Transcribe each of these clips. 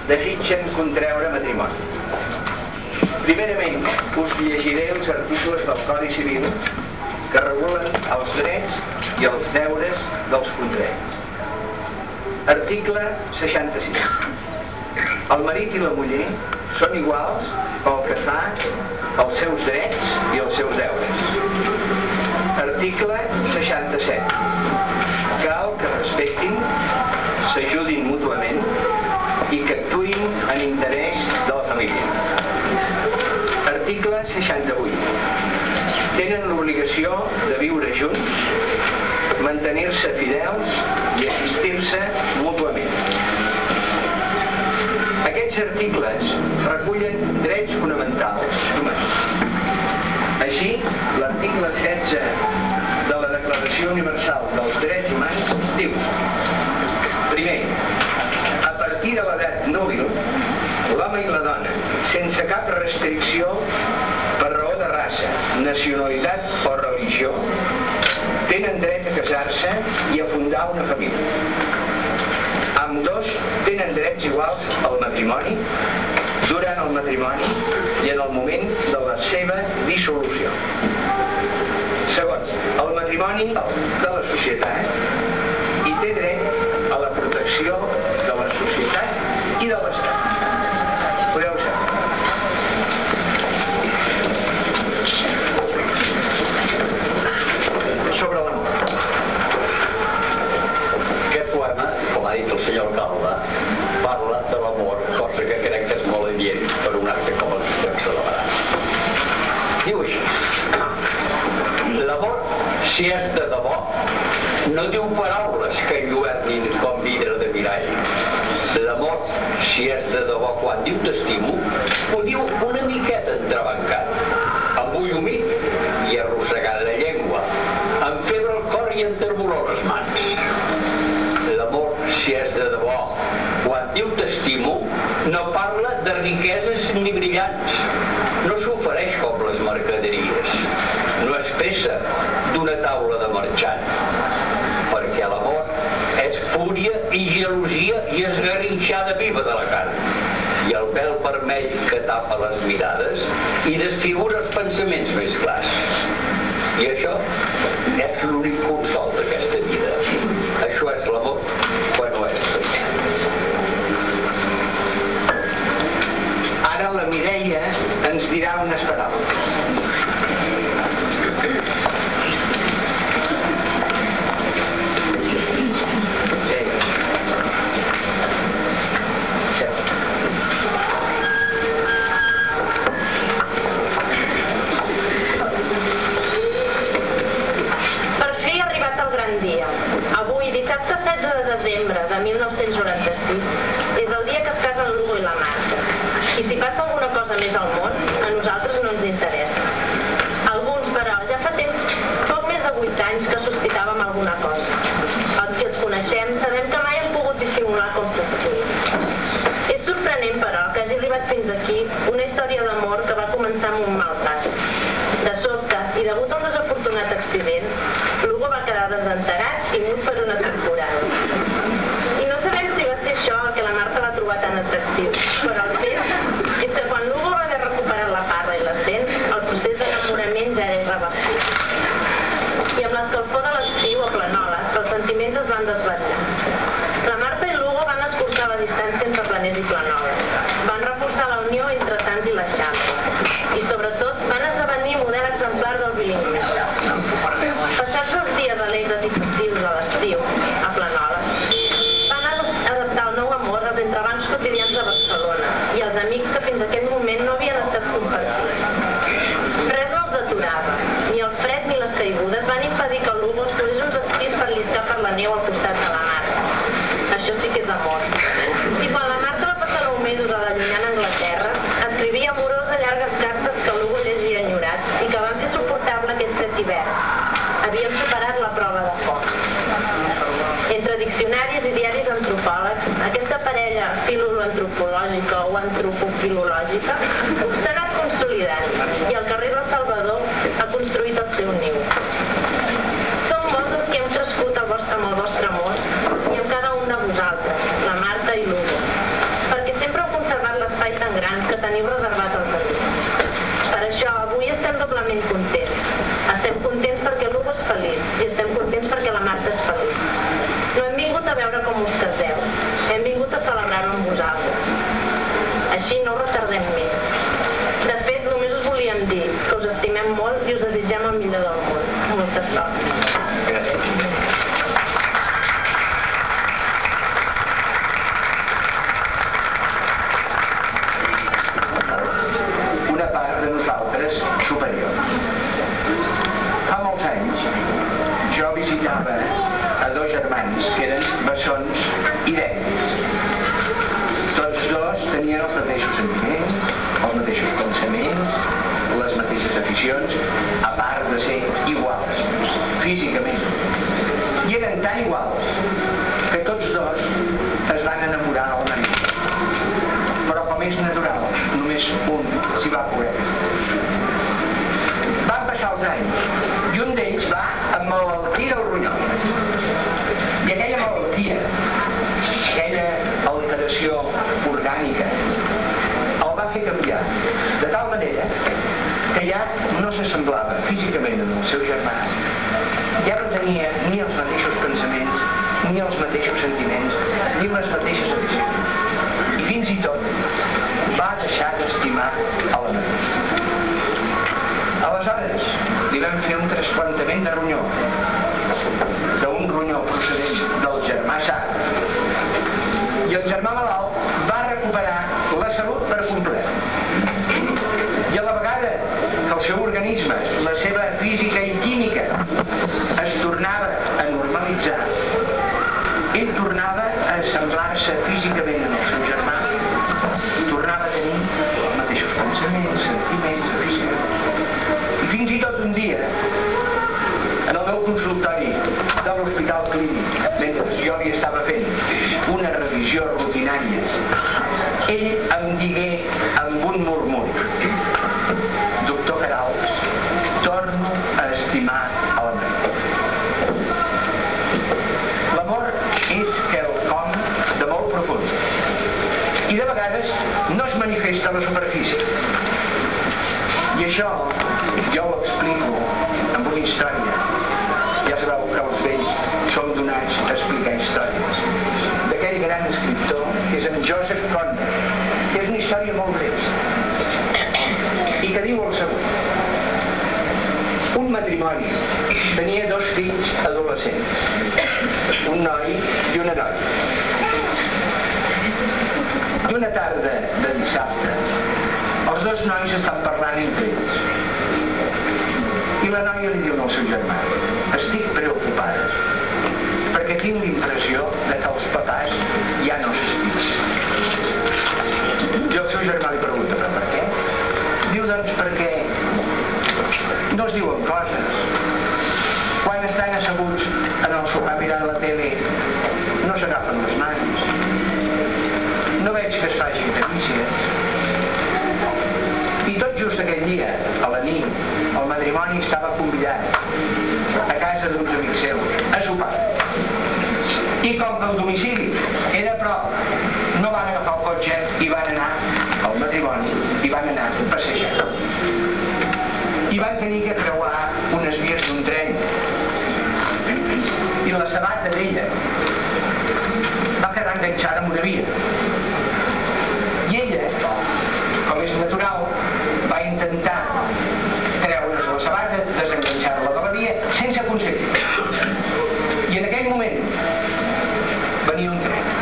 desitgen contreure matrimoni. Primerament, us llegiré els articles del Codi Civil que regulen els drets i els deures dels contraents. Article 66. El marit i la muller són iguals pel que fa als seus drets i als seus deures. Article 67. Cal que respectin, s'ajudin mútuament i que actuïn en interès de la família. Article 68. Tenen l'obligació de viure junts, mantenir-se fidels i assistir-se mútuament. Aquests articles recullen drets fonamentals humans. Així, l'article 16 de la Declaració Universal dels Drets Humans diu: primer, a partir de l'edat núbil, l'home i la dona, sense cap restricció per raó de raça, nacionalitat o religió, tenen dret a casar-se i a fundar una família. Ambdós tenen drets iguals al matrimoni, durant el matrimoni i en el moment de la seva dissolució. Segon, el matrimoni de la societat i té dret a la protecció de la societat i de l'Estat. Podeu ser. Sobre l'amor. Aquest poema, com ha dit el senyor alcalde, parla de l'amor, cosa que crec que és molt adient per un acte com el que estem celebrant. Diu així: l'amor, si és de debò, no diu paraules que enlluernin com vidre de mirall. L'amor, si és de debò, quan diu t'estimo, ho diu una miqueta entrebancat, amb ull humit i arrossegant la llengua, amb febre al cor i enterbolor les mans. L'amor, si és de debò, quan diu t'estimo, no parla de riqueses ni brillants, no s'ofereix com les mercaderies, no es pressa d'una taula de marxant, perquè l'amor és fúria i gelosia i esgarrinxada viva de la carn, i el vel vermell que tapa les mirades i desfigura els pensaments més clars. I això és l'únic consol d'aquesta vida. Això és l'amor quan ho és. Ara la Mireia ens dirà unes paraules. Dissabte 16 de desembre de 1996 és el dia que es casen l'Hugo i la Marta. I si passa alguna cosa més al món, a nosaltres no ens interessa. Alguns, però, ja fa temps, poc més de 8 anys, que sospitàvem alguna cosa. Els que els coneixem sabem que mai hem pogut dissimular com s'escriu. És sorprenent, però, que hagi arribat fins aquí una història d'amor que va començar amb un mal pas. De sobte, i degut a un desafortunat accident, l'Hugo va quedar desdenterat i mut per una temporada. I no sabem si va ser això el que la Marta va trobar tan atractiu, però el fet és que quan l'Hugo va haver recuperat la parla i les dents, el procés d'enamorament ja era irreversible. I amb l'escalfor de l'estiu a Planoles, els sentiments es van desvetllar. La Marta i l'Hugo van escurçar la distància entre Planers i Planoles. Van reforçar la unió entre Sants i l'Eixample. I sobretot van esdevenir model exemplar del bilingüisme. Passats els dies alegres i festius de l'estiu a Planoles, van adaptar el nou amor als entrebancs quotidians de Barcelona i als amics que fins aquell moment no havien estat compartits. Res no els deturava, ni el fred ni les caigudes van impedir que l'Hugo es posés uns esquís per lliscar per la neu al costat de la Marta. Això sí que és amor. I quan la Marta va passar 9 mesos a la llunyana Anglaterra, escrivia amorosa llargues cartes que l'Hugo llegia enyorat i que van fer suportable aquest fred hivern. Havien superat la prova de foc. Entre diccionaris i diaris antropòlegs, aquesta parella filoloantropològica o antropofilològica s'ha anat consolidant i el carrer del Salvador ha construït el seu niu. Som molts els que hem crescut amb el vostre amor i amb cada un de vosaltres, la Marta i l'Hugo, perquè sempre Així no ho retardem més. De fet, només us volíem dir que us estimem molt i us desitgem el millor del món. Molta sort. Gràcies. Una part de nosaltres superior. Fa molts anys jo visitava a dos germans que eren bessons idèntics. Tots dos tenien els mateixos sentiments, els mateixos pensaments, les mateixes aficions, a part de ser iguals, físicament. I eren tan iguals que tots dos es van enamorar al marit. Però com és natural, només un s'hi va poder. Van passar els anys i un d'ells va emmalaltir del ronyó. I aquella malaltia, aquella alteració orgànica, el va fer canviar de tal manera que ja no s'assemblava físicament amb el seu germà, ja no tenia ni els mateixos pensaments, ni els mateixos sentiments, ni les mateixes aficions. I fins i tot va deixar d'estimar a la mare. Aleshores li vam fer un trasplantament de ronyó, d'un ronyó procedent del germà sa, i el germà malalt va recuperar la salut per complet. I a la vegada que el seu organisme, la seva física i química es tornava a normalitzar, ell tornava a assemblar-se físicament en el seu germà, tornava a tenir els mateixos pensaments, sentiments, aficions. I fins i tot un dia, en el meu consultori de l'Hospital Clínic, mentre jo li estava fent una revisió rutinària, ell em digué amb un murmuri: doctor Queralt, torno a estimar a la mare. L'amor és quelcom de molt profund i de vegades no es manifesta a la superfície. I això jo ho explico amb una història. Ja sabeu que els vells som donats a explicar històries. D'aquell gran escriptor que és en Joseph Conrad, que és una història molt breu i que diu el següent: un matrimoni tenia dos fills adolescents, un noi i una noia. I una tarda de dissabte els dos nois estan parlant entre ells i la noia li diu al seu germà: estic preocupada perquè tinc l'impressió de que els papàs ja no s'estimen. I el seu germà li pregunta: però per què? Diu: doncs perquè no es diuen coses. Quan estan asseguts en el sofà mirant la tele no s'agafen les mans. No veig que es facin carícies. I tot just aquell dia, a la nit, el matrimoni estava convidat a casa d'uns amics seus a sopar. I com que el domicili era a prop, no van agafar el cotxe i van anar al matrimoni i van anar a passejar. I van tenir que creuar unes vies d'un tren. I la sabata d'ella va quedar enganxada amb una via. I ella, com és natural, va intentar treure's la sabata, desenganxar-la de la via, sense aconseguir. I en aquell moment venia un tren.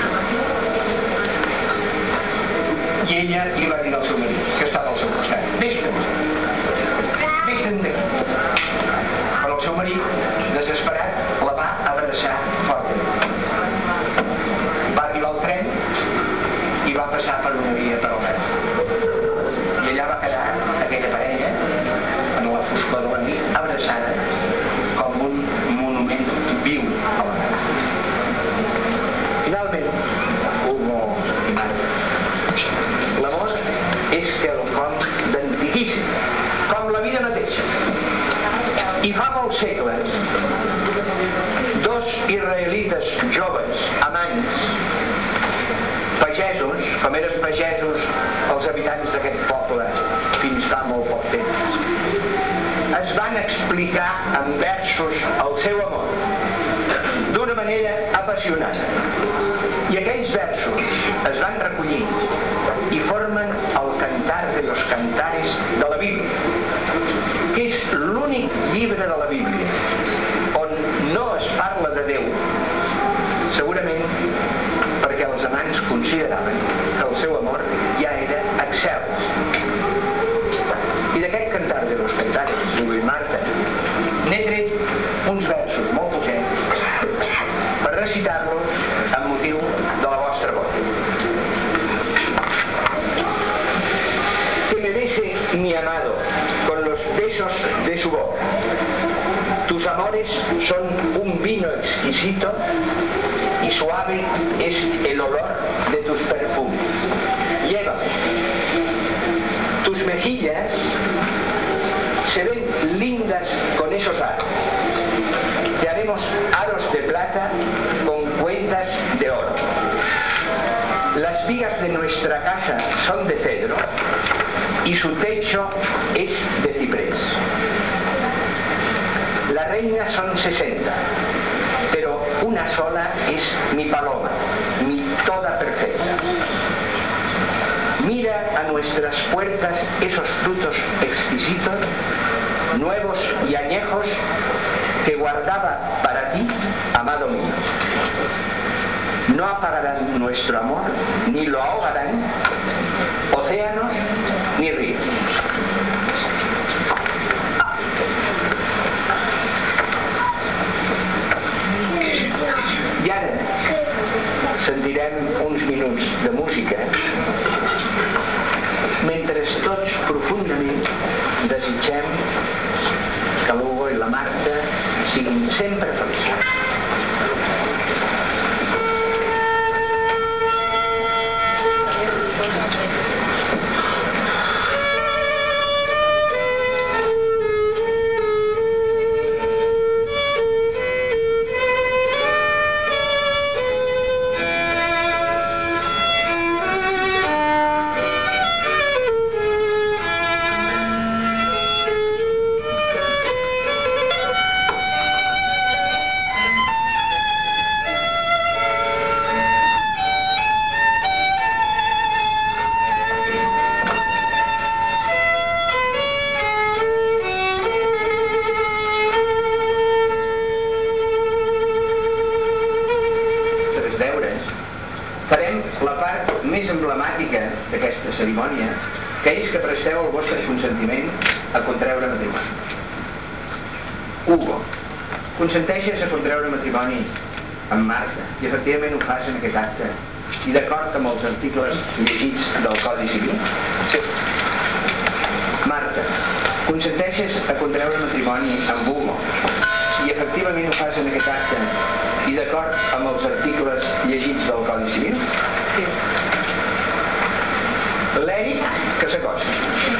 I ella li va dir al seu marit, que estava al seu costat: vés-te'n d'aquí. Però el seu marit, desesperat, la va abraçar fortament. Va arribar al tren i va passar per una via paral·lela. I allà va quedar aquella parella, en la foscor de la nit, abraçada com un monument viu a la mar. Finalment, l'amor és quelcom d'antiquíssim, com la vida mateixa. I fa molts segles, dos israelites joves, amants, pagesos, com eren pagesos els habitants d'aquest poble fins fa molt poc temps, es van explicar en versos el seu amor d'una manera apassionada. I aquells versos es van recollir i foren los Cantares de la Bíblia, que és l'únic llibre de la Bíblia on no es parla de Déu, segurament perquè els amants consideraven que el seu amor ja era excels. I d'aquest Cantar de los Cantares, Hugo i Marta, n'he tret uns versos molt poquets per recitar-los amb motiu de la vostra boda. Que me bese mi amado con los besos de su boca. Tus amores son un vino exquisito y suave es el olor de tus perfumes. Llévame. Tus mejillas se ven lindas con esos aros. Te haremos aros de plata con cuentas de oro. Las vigas de nuestra casa son de cedro y su techo es de ciprés. Las reinas son 60, pero una sola es mi paloma, mi toda perfecta. Mira a nuestras puertas esos frutos exquisitos, nuevos y añejos, que guardaba para ti, amado mío. No apagarán nuestro amor, ni lo ahogarán océanos ni ríos. I ara sentirem uns minuts de música mentre tots profundament desitgem que l'Hugo i la Marta siguin sempre feliços. D'aquesta cerimònia, que és que presteu el vostre consentiment a contreure matrimoni. Hugo, consenteixes a contreure matrimoni amb Marta i efectivament ho fas en aquest acte i d'acord amb els articles llegits del Codi Civil? Sí. Marta, consenteixes a contreure matrimoni amb Hugo i efectivament ho fas en aquest acte i d'acord amb els articles llegits del Codi Civil? Sí. L'Eric, que s'acosta.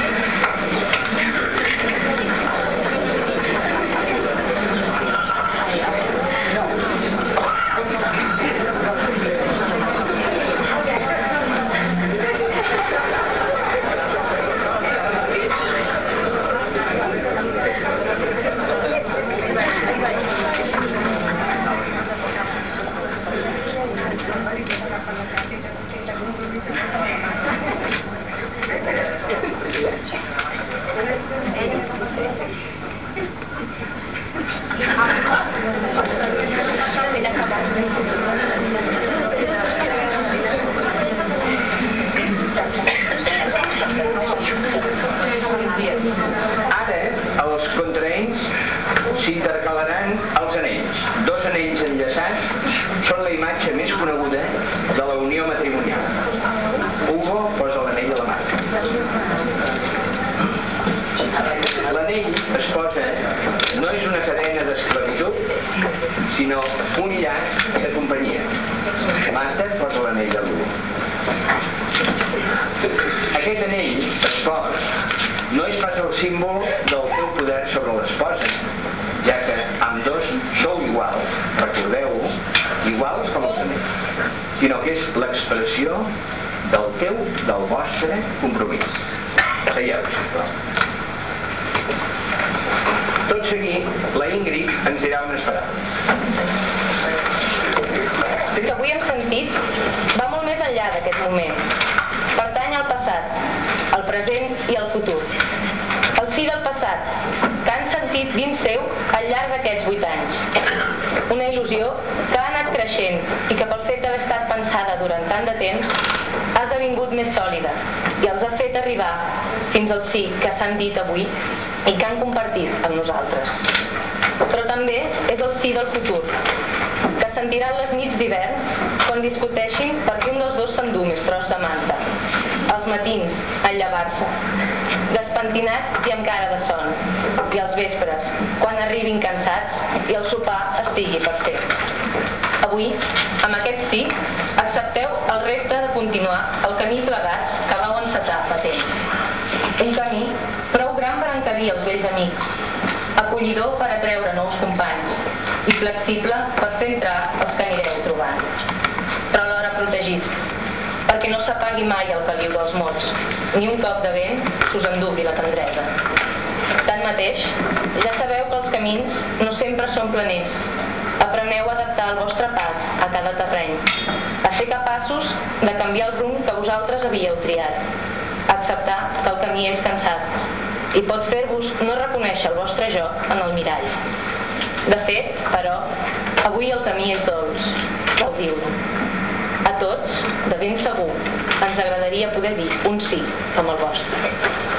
Ara els contraents s'intercalaran els anells. Dos anells enllaçats són la imatge més coneguda de la unió matrimonial. Hugo posa l'anell a la Marta. L'anell es posa, no és una cadena d'esclavitud, sinó un llaç de companyia. Marta posa l'anell a l'Hugo. Aquest anell, espòs, no és pas el símbol del teu poder sobre l'esposa, ja que ambdós sou iguals, recordeu-ho, iguals com els anells, sinó que és l'expressió del vostre compromís. Seieu, sisplau. Tot seguit, la Ingrid ens dirà unes paraules. El que avui hem sentit va molt més enllà d'aquest moment. Pertany al passat, al present tant de temps, ha esdevingut més sòlida i els ha fet arribar fins al sí que s'han dit avui i que han compartit amb nosaltres. Però també és el sí del futur, que sentiran les nits d'hivern quan discuteixin per què un dels dos s'endú més tros de manta, els matins en llevar-se, despentinats i amb cara de son, i els vespres, quan arribin cansats i el sopar estigui per fer. Avui, amb aquest sí, accepteu el repte de continuar el camí plegats que vau encetar fa temps. Un camí prou gran per encabir els vells amics, acollidor per atreure nous companys i flexible per fer entrar els que anireu trobant. Però alhora protegit, perquè no s'apagui mai el caliu dels mots, ni un cop de vent s'us endugui la tendresa. Tanmateix, ja sabeu que els camins no sempre són planers. Apreneu a adaptar el vostre pas a cada terreny, a ser capaços de canviar el rumb que vosaltres havíeu triat, a acceptar que el camí és cansat i pot fer-vos no reconèixer el vostre jo en el mirall. De fet, però, avui el camí és dolç, gaudiu-lo. A tots, de ben segur, ens agradaria poder dir un sí com el vostre.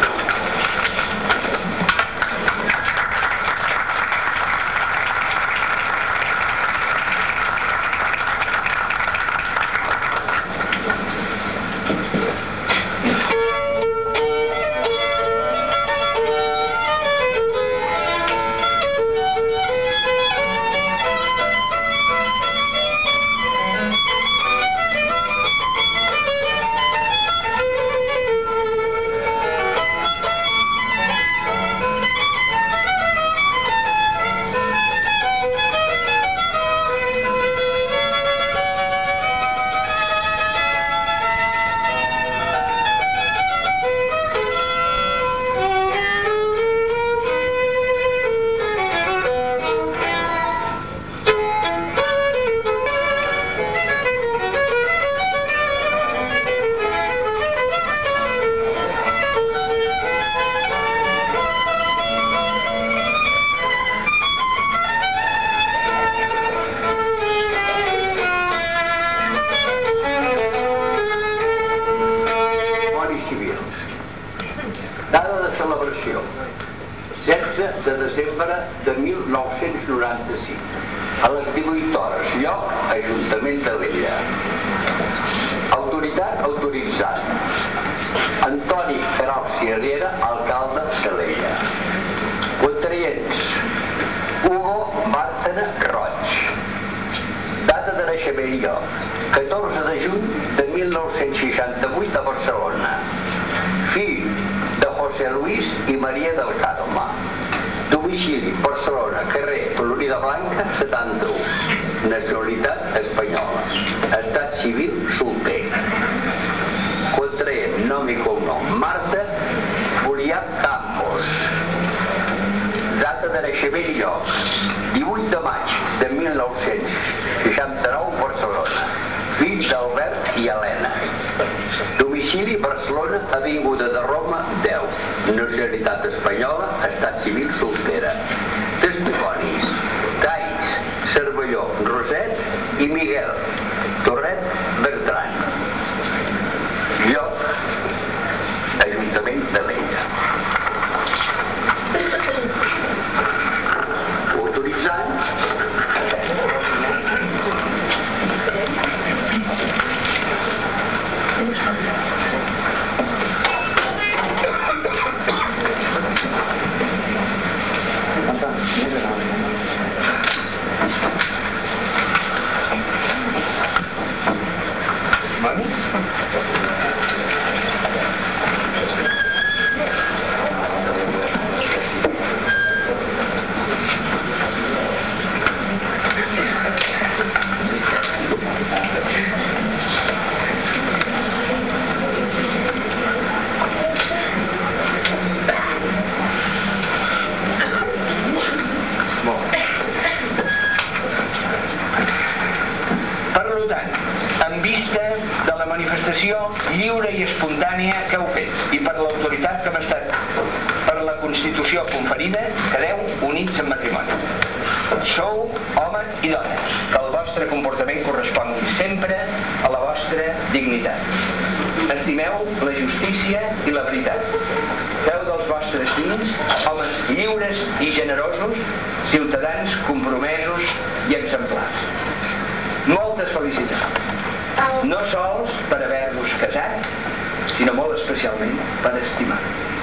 celebració. 16 de desembre de 1995. A les 18 hores, lloc, Ajuntament d'Alella. Autoritat autoritzat. Antoni Queralt i Herrera, alcalde d'Alella. Contraients: Hugo Bárcena Roig. Data de naixement i lloc: 14 de juny de 1968 a Barcelona. Fill de José Luis i Maria del Carme. Domicili: Barcelona, carrer Florida Blanca, 71. Nacionalitat espanyola. Estat civil: solter. Contraent: nom i cognom: Marta Furià Campos. Data de naixement i lloc: 18 de maig de 1969, Barcelona. Fill d'Albert i Helena. Domicili: Barcelona, avinguda de Roma, 10. Nacionalitat espanyola, estat civil, soltera. Testimonis: Gais Cervelló Roset i Miguel Torret Bertran. Lloc: Ajuntament d'Alella. Autoritzant: lliure i espontània que heu fet i per l'autoritat que hem estat per la Constitució conferida, quedeu units en matrimoni. Sou home i dona, que el vostre comportament correspongui sempre a la vostra vostra dignitat. Estimeu la justícia i la veritat. Feu dels vostres fills homes lliures i generosos, ciutadans compromesos i exemplars. Moltes felicitats. No sols per haver-vos casat, sinó molt especialment per estimar.